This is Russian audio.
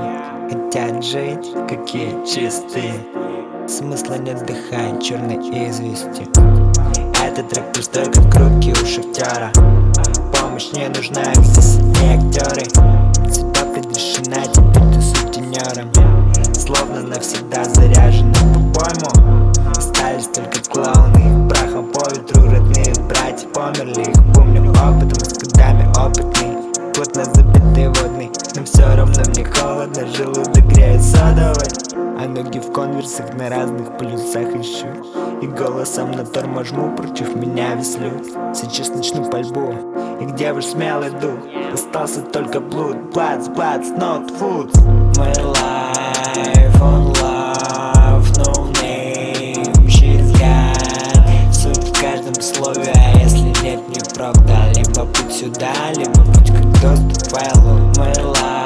хотят жить, какие чистые. Смысла нет, вдыхать черной извести. Этот трек пустой, как руки у шахтера. Помощь не нужна, здесь не актеры. Судьба предрешена, теперь ты сутенером. Словно навсегда заряжены, по-моему. Остались только клоуны, их прахом по ветру. Родные братья померли, их помню опытом, с годами опытный. Год на забитый водный, но все равно мне холодно. Желудок греет содовой, а ноги в конверсах на разных полюсах ищу. И голосом на тормоз жму, против меня веслю. Сейчас начну пальбу, и где ваш смелый дух? Остался только блуд, bloods, not food. My life on love, no name, she's gone. Суть в каждом слове, а если нет, неправда. Либо путь сюда, либо путь как доступ к файлу. My life